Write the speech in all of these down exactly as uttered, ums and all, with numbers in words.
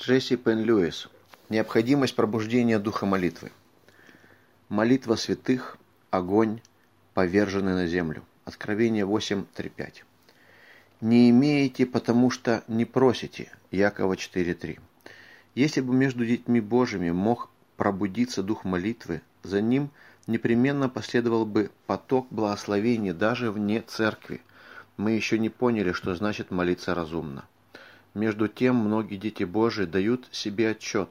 Джесси Пен-Льюис. Необходимость пробуждения духа молитвы. Молитва святых, огонь, поверженный на землю. Откровение восемь, три, пять. Не имеете, потому что не просите. Якова четыре, три. Если бы между детьми Божьими мог пробудиться дух молитвы, за ним непременно последовал бы поток благословений даже вне церкви. Мы еще не поняли, что значит молиться разумно. Между тем, многие дети Божии дают себе отчет,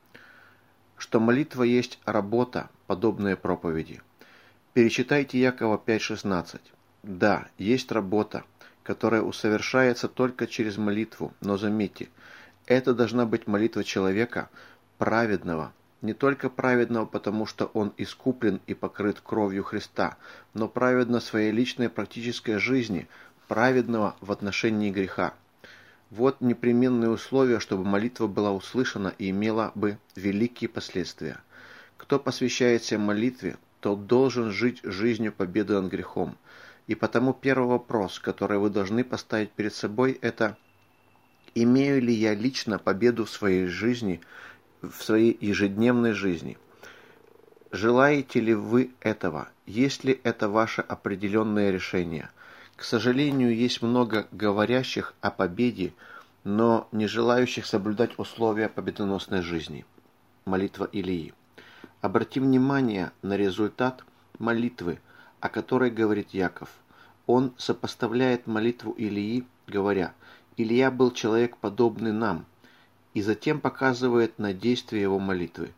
что молитва есть работа, подобная проповеди. Перечитайте Якова пять, шестнадцать. Да, есть работа, которая усовершается только через молитву, но заметьте, это должна быть молитва человека праведного, не только праведного, потому что он искуплен и покрыт кровью Христа, но праведно в своей личной практической жизни, праведного в отношении греха. Вот непременные условия, чтобы молитва была услышана и имела бы великие последствия. Кто посвящает себя молитве, тот должен жить жизнью победы над грехом. И потому первый вопрос, который вы должны поставить перед собой, это: имею ли я лично победу в своей жизни, в своей ежедневной жизни? Желаете ли вы этого? Есть ли это ваше определенное решение? К сожалению, есть много говорящих о победе, но не желающих соблюдать условия победоносной жизни. Молитва Илии. Обратим внимание на результат молитвы, о которой говорит Яков. Он сопоставляет молитву Илии, говоря: «Илия был человек, подобный нам», и затем показывает на действие его молитвы.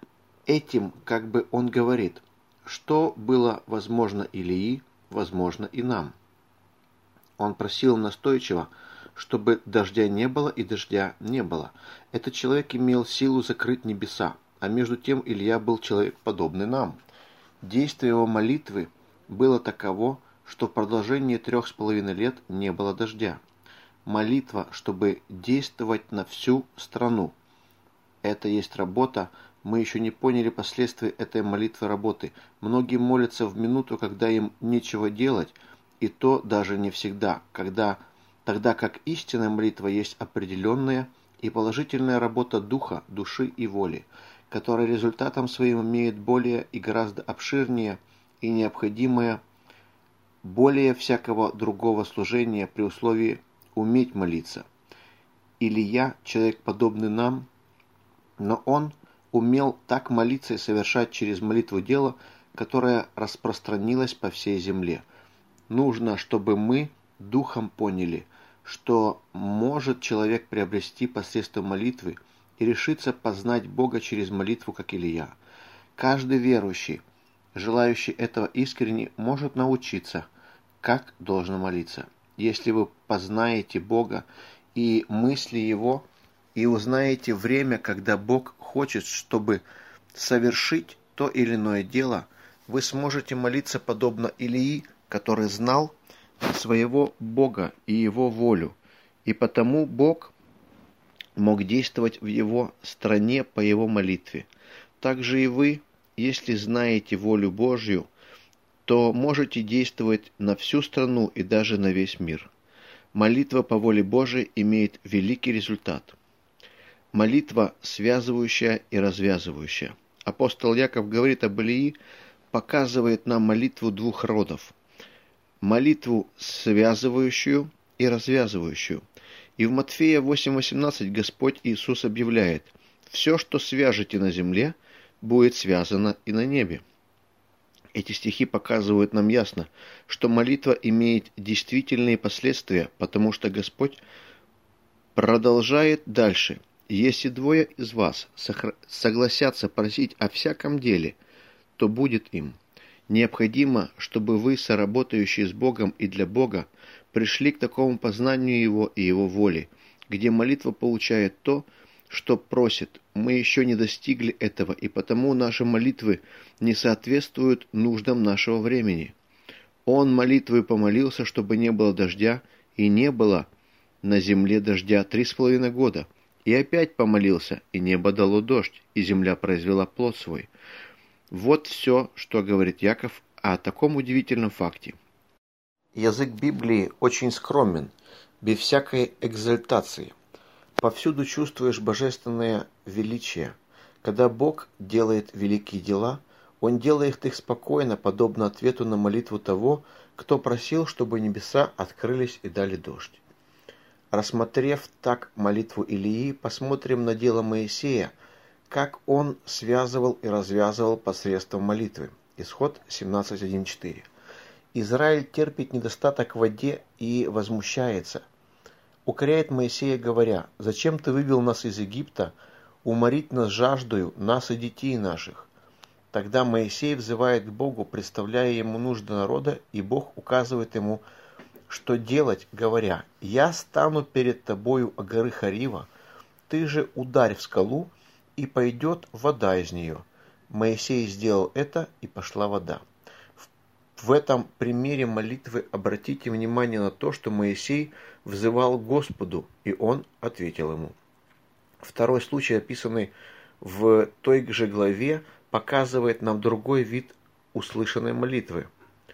Этим как бы он говорит: что было возможно Илии, возможно и нам. Он просил настойчиво, чтобы дождя не было и дождя не было. Этот человек имел силу закрыть небеса, а между тем Илия был человек, подобный нам. Действие его молитвы было таково, что в продолжении трех с половиной лет не было дождя. Молитва, чтобы действовать на всю страну. Это есть работа. Мы еще не поняли последствий этой молитвы работы. Многие молятся в минуту, когда им нечего делать, и то даже не всегда, когда, тогда как истинная молитва есть определенная и положительная работа духа, души и воли, которая результатом своим имеет более и гораздо обширнее и необходимое более всякого другого служения при условии уметь молиться. Илия, человек, подобный нам, но он умел так молиться и совершать через молитву дело, которое распространилось по всей земле. Нужно, чтобы мы духом поняли, что может человек приобрести посредством молитвы и решиться познать Бога через молитву, как Илия. Каждый верующий, желающий этого искренне, может научиться, как должно молиться. Если вы познаете Бога и мысли Его, и узнаете время, когда Бог хочет, чтобы совершить то или иное дело, вы сможете молиться подобно Илии, который знал своего Бога и Его волю, и потому Бог мог действовать в Его стране по Его молитве. Также и вы, если знаете волю Божью, то можете действовать на всю страну и даже на весь мир. Молитва по воле Божией имеет великий результат. Молитва связывающая и развязывающая. Апостол Яков говорит об Илии, показывает нам молитву двух родов. Молитву связывающую и развязывающую. И в Матфея восемь восемнадцать Господь Иисус объявляет: «Все, что свяжете на земле, будет связано и на небе». Эти стихи показывают нам ясно, что молитва имеет действительные последствия, потому что Господь продолжает дальше: «Если двое из вас согласятся просить о всяком деле, то будет им». Необходимо, чтобы вы, соработающие с Богом и для Бога, пришли к такому познанию Его и Его воли, где молитва получает то, что просит. Мы еще не достигли этого, и потому наши молитвы не соответствуют нуждам нашего времени. Он молитвой помолился, чтобы не было дождя, и не было на земле дождя три с половиной года. И опять помолился, и небо дало дождь, и земля произвела плод свой. Вот все, что говорит Яков о таком удивительном факте. Язык Библии очень скромен, без всякой экзальтации. Повсюду чувствуешь божественное величие. Когда Бог делает великие дела, Он делает их спокойно, подобно ответу на молитву того, кто просил, чтобы небеса открылись и дали дождь. Рассмотрев так молитву Илии, посмотрим на дело Моисея, как он связывал и развязывал посредством молитвы. Исход семнадцать один четыре. Израиль терпит недостаток в воде и возмущается. Укоряет Моисея, говоря: «Зачем ты вывел нас из Египта, уморить нас жаждою, нас и детей наших?» Тогда Моисей взывает к Богу, представляя ему нужды народа, и Бог указывает ему, что делать, говоря: «Я стану перед тобою о горы Харива, ты же ударь в скалу, и пойдет вода из нее». Моисей сделал это, и пошла вода. В этом примере молитвы обратите внимание на то, что Моисей взывал к Господу, и Он ответил ему. Второй случай, описанный в той же главе, показывает нам другой вид услышанной молитвы.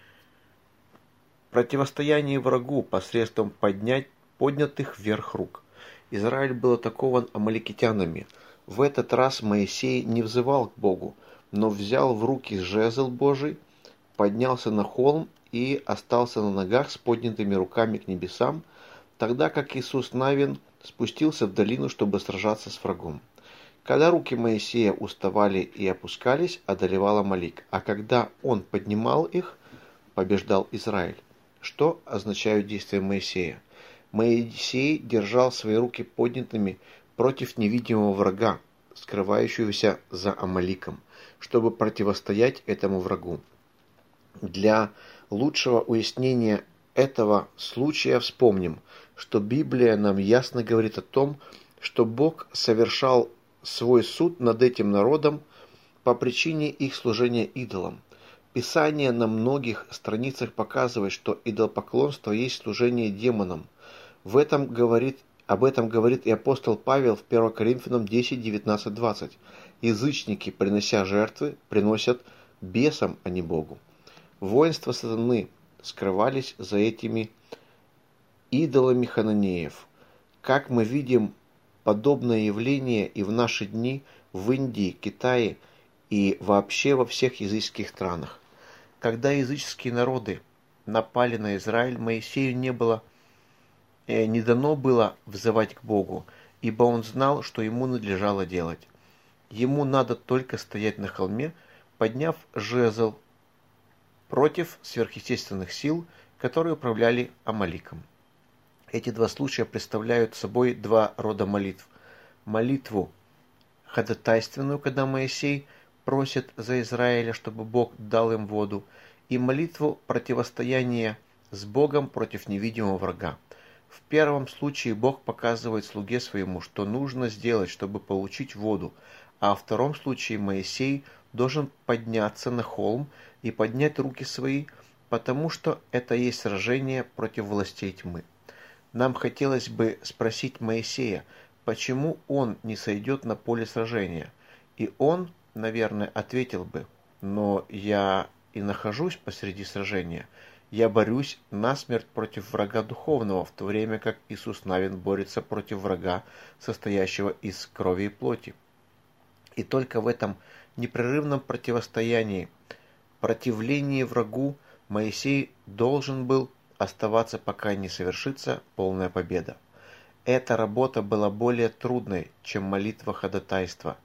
Противостояние врагу посредством поднять, поднятых вверх рук. Израиль был атакован амаликитянами. В этот раз Моисей не взывал к Богу, но взял в руки жезл Божий, поднялся на холм и остался на ногах с поднятыми руками к небесам, тогда как Иисус Навин спустился в долину, чтобы сражаться с врагом. Когда руки Моисея уставали и опускались, одолевал Амалик, а когда он поднимал их, побеждал Израиль. Что означают действия Моисея? Моисей держал свои руки поднятыми против невидимого врага, скрывающегося за Амаликом, чтобы противостоять этому врагу. Для лучшего уяснения этого случая вспомним, что Библия нам ясно говорит о том, что Бог совершал свой суд над этим народом по причине их служения идолам. Писание на многих страницах показывает, что идолопоклонство есть служение демонам. В этом говорит, об этом говорит и апостол Павел в первое Коринфянам десять, девятнадцать, двадцать. Язычники, принося жертвы, приносят бесам, а не Богу. Воинства сатаны скрывались за этими идолами хананеев. Как мы видим, подобное явление и в наши дни в Индии, Китае и вообще во всех языческих странах. Когда языческие народы напали на Израиль, Моисею не было, э, не дано было взывать к Богу, ибо он знал, что ему надлежало делать. Ему надо только стоять на холме, подняв жезл против сверхъестественных сил, которые управляли Амаликом. Эти два случая представляют собой два рода молитв. Молитву ходатайственную, когда Моисей просит за Израиля, чтобы Бог дал им воду, и молитву противостояния с Богом против невидимого врага. В первом случае Бог показывает слуге своему, что нужно сделать, чтобы получить воду, а во втором случае Моисей должен подняться на холм и поднять руки свои, потому что это есть сражение против властей тьмы. Нам хотелось бы спросить Моисея, почему он не сойдет на поле сражения, и он, наверное, ответил бы: «Но я и нахожусь посреди сражения, я борюсь насмерть против врага духовного, в то время как Иисус Навин борется против врага, состоящего из крови и плоти». И только в этом непрерывном противостоянии, противлении врагу, Моисей должен был оставаться, пока не совершится полная победа. Эта работа была более трудной, чем молитва ходатайства.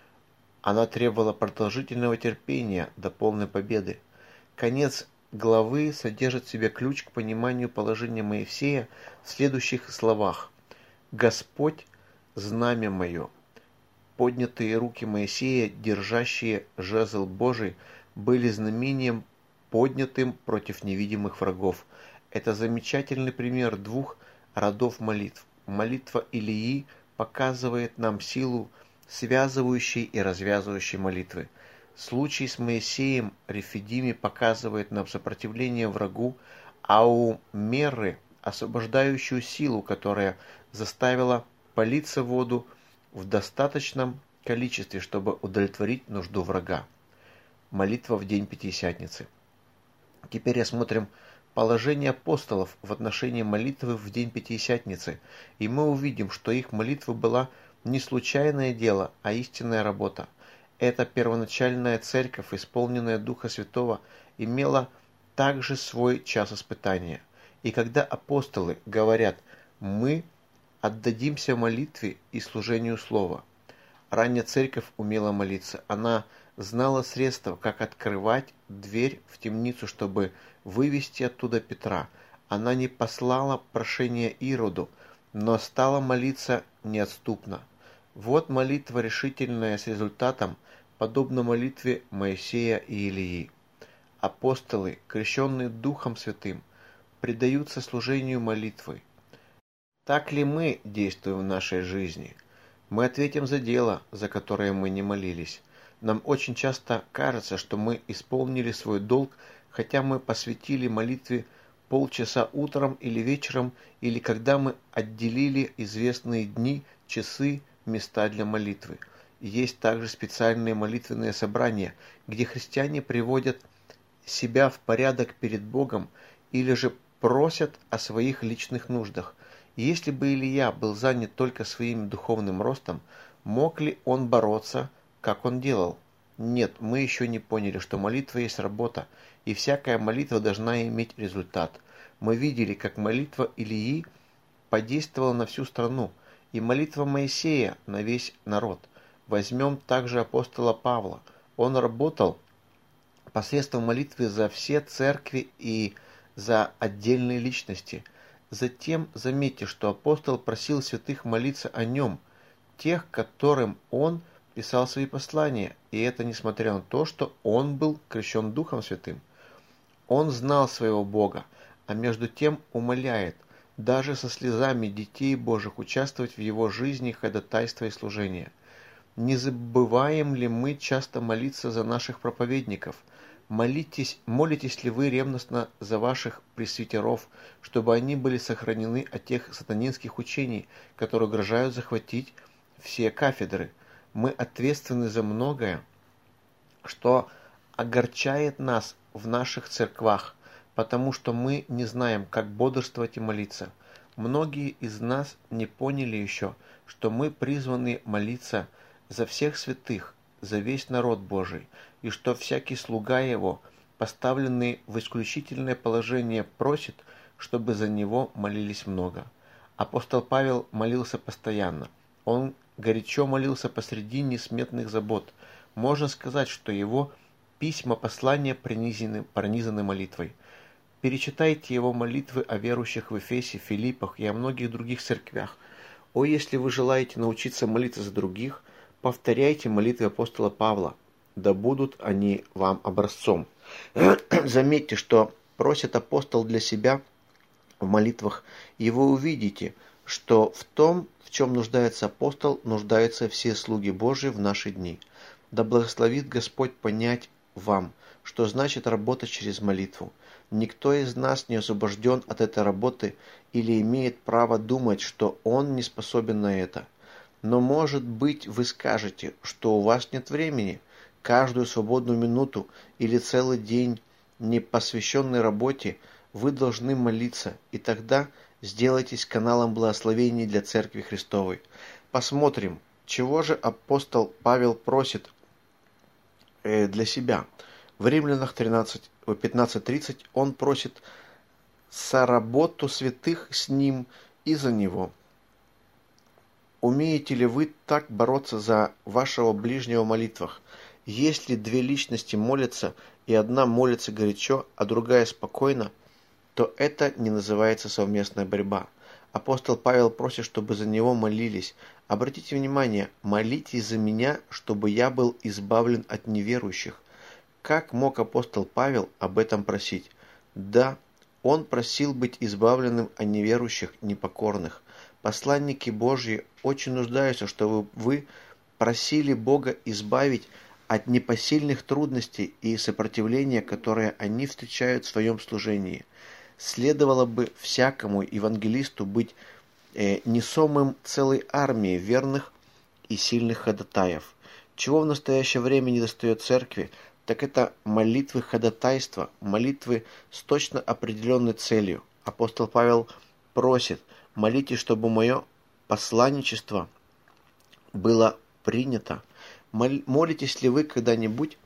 Она требовала продолжительного терпения до полной победы. Конец главы содержит в себе ключ к пониманию положения Моисея в следующих словах: «Господь, знамя мое». Поднятые руки Моисея, держащие жезл Божий, были знамением, поднятым против невидимых врагов. Это замечательный пример двух родов молитв. Молитва Илии показывает нам силу связывающей и развязывающей молитвы. Случай с Моисеем Рефидиме показывает нам сопротивление врагу, а у Меры освобождающую силу, которая заставила политься в воду в достаточном количестве, чтобы удовлетворить нужду врага. Молитва в день Пятидесятницы. Теперь рассмотрим положение апостолов в отношении молитвы в день Пятидесятницы, и мы увидим, что их молитва была не случайное дело, а истинная работа. Эта первоначальная церковь, исполненная Духа Святого, имела также свой час испытания. И когда апостолы говорят «мы отдадимся молитве и служению слова», ранняя церковь умела молиться. Она знала средства, как открывать дверь в темницу, чтобы вывести оттуда Петра. Она не послала прошение Ироду, но стала молиться неотступно. Вот молитва решительная с результатом, подобно молитве Моисея и Илии. Апостолы, крещенные Духом Святым, предаются служению молитвы. Так ли мы действуем в нашей жизни? Мы ответим за дело, за которое мы не молились. Нам очень часто кажется, что мы исполнили свой долг, хотя мы посвятили молитве полчаса утром или вечером, или когда мы отделили известные дни, часы, места для молитвы. Есть также специальные молитвенные собрания, где христиане приводят себя в порядок перед Богом или же просят о своих личных нуждах. Если бы Илия был занят только своим духовным ростом, мог ли он бороться, как он делал? Нет, мы еще не поняли, что молитва есть работа, и всякая молитва должна иметь результат. Мы видели, как молитва Илии подействовала на всю страну, и молитва Моисея на весь народ. Возьмем также апостола Павла. Он работал посредством молитвы за все церкви и за отдельные личности. Затем заметьте, что апостол просил святых молиться о нем, тех, которым он писал свои послания, и это несмотря на то, что он был крещен Духом Святым. Он знал своего Бога, а между тем умоляет, даже со слезами детей Божьих, участвовать в его жизни, ходатайства и служения. Не забываем ли мы часто молиться за наших проповедников? Молитесь, молитесь ли вы ревностно за ваших пресвитеров, чтобы они были сохранены от тех сатанинских учений, которые угрожают захватить все кафедры? Мы ответственны за многое, что огорчает нас в наших церквах, потому что мы не знаем, как бодрствовать и молиться. Многие из нас не поняли еще, что мы призваны молиться за всех святых, за весь народ Божий, и что всякий слуга его, поставленный в исключительное положение, просит, чтобы за него молились много. Апостол Павел молился постоянно. Он горячо молился посреди несметных забот. Можно сказать, что его письма, послания пронизаны, пронизаны молитвой. Перечитайте его молитвы о верующих в Эфесе, Филиппах и о многих других церквях. О, если вы желаете научиться молиться за других, повторяйте молитвы апостола Павла, да будут они вам образцом. Заметьте, что просит апостол для себя в молитвах, и вы увидите, что в том, в чем нуждается апостол, нуждаются все слуги Божии в наши дни. Да благословит Господь понять вам, что значит работать через молитву. Никто из нас не освобожден от этой работы или имеет право думать, что он не способен на это. Но, может быть, вы скажете, что у вас нет времени, каждую свободную минуту или целый день, не посвященный работе, вы должны молиться, и тогда сделайтесь каналом благословений для Церкви Христовой. Посмотрим, чего же апостол Павел просит э, для себя. В Римлянах пятнадцать тридцать он просит соработу святых с ним и за него. Умеете ли вы так бороться за вашего ближнего в молитвах? Если две личности молятся, и одна молится горячо, а другая спокойно, то это не называется совместная борьба. Апостол Павел просит, чтобы за него молились. Обратите внимание, молитесь за меня, чтобы я был избавлен от неверующих. Как мог апостол Павел об этом просить? Да, он просил быть избавленным от неверующих, непокорных. Посланники Божьи очень нуждаются, чтобы вы просили Бога избавить от непосильных трудностей и сопротивления, которые они встречают в своем служении. Следовало бы всякому евангелисту быть э, несомым целой армией верных и сильных ходатаев. Чего в настоящее время недостает церкви, так это молитвы ходатайства, молитвы с точно определенной целью. Апостол Павел просит: молитесь, чтобы мое посланничество было принято. Молитесь ли вы когда-нибудь,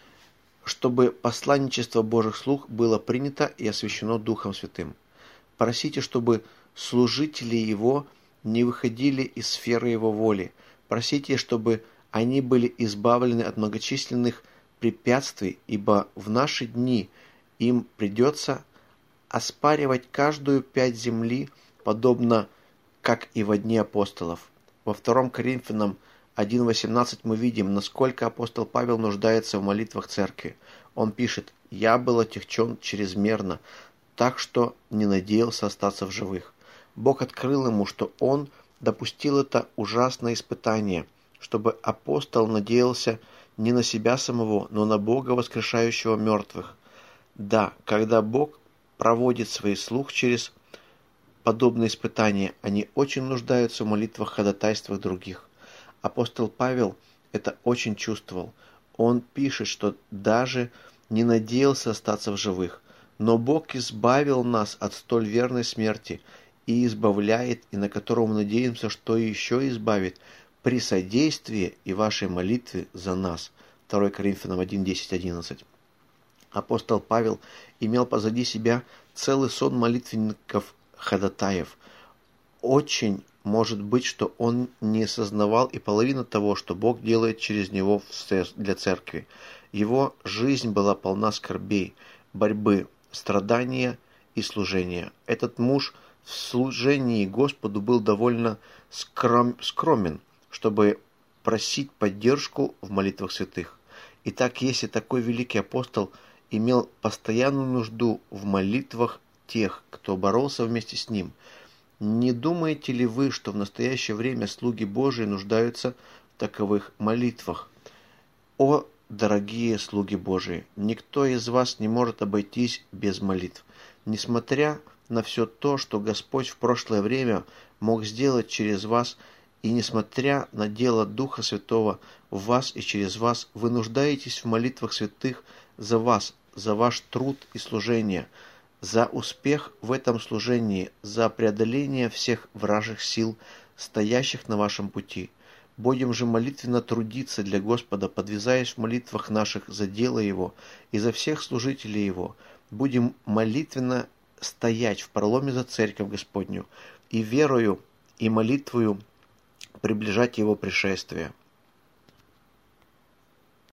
чтобы посланничество Божьих слуг было принято и освящено Духом Святым? Просите, чтобы служители Его не выходили из сферы Его воли. Просите, чтобы они были избавлены от многочисленных препятствий, ибо в наши дни им придется оспаривать каждую пять земли, подобно как и во дни апостолов. Во втором Коринфянам один восемнадцать мы видим, насколько апостол Павел нуждается в молитвах церкви. Он пишет: «Я был отягчен чрезмерно, так что не надеялся остаться в живых». Бог открыл ему, что он допустил это ужасное испытание, чтобы апостол надеялся не на себя самого, но на Бога, воскрешающего мертвых. Да, когда Бог проводит свой слух через подобные испытания, они очень нуждаются в молитвах, ходатайствах других. Апостол Павел это очень чувствовал. Он пишет, что даже не надеялся остаться в живых, но Бог избавил нас от столь верной смерти и избавляет, и на которого мы надеемся, что еще избавит при содействии и вашей молитве за нас. второе Коринфянам один десять одиннадцать. Апостол Павел имел позади себя целый сон молитвенников-ходатаев. Очень может быть, что он не осознавал и половину того, что Бог делает через него для церкви. Его жизнь была полна скорбей, борьбы, страдания и служения. Этот муж в служении Господу был довольно скром, скромен, чтобы просить поддержку в молитвах святых. Итак, если такой великий апостол имел постоянную нужду в молитвах тех, кто боролся вместе с ним, не думаете ли вы, что в настоящее время слуги Божии нуждаются в таковых молитвах? О, дорогие слуги Божии, никто из вас не может обойтись без молитв. Несмотря на все то, что Господь в прошлое время мог сделать через вас, и несмотря на дело Духа Святого в вас и через вас, вы нуждаетесь в молитвах святых за вас, за ваш труд и служение, за успех в этом служении, за преодоление всех вражьих сил, стоящих на вашем пути. Будем же молитвенно трудиться для Господа, подвязаясь в молитвах наших за дело Его и за всех служителей Его. Будем молитвенно стоять в проломе за Церковь Господню и верою и молитвою приближать Его пришествие.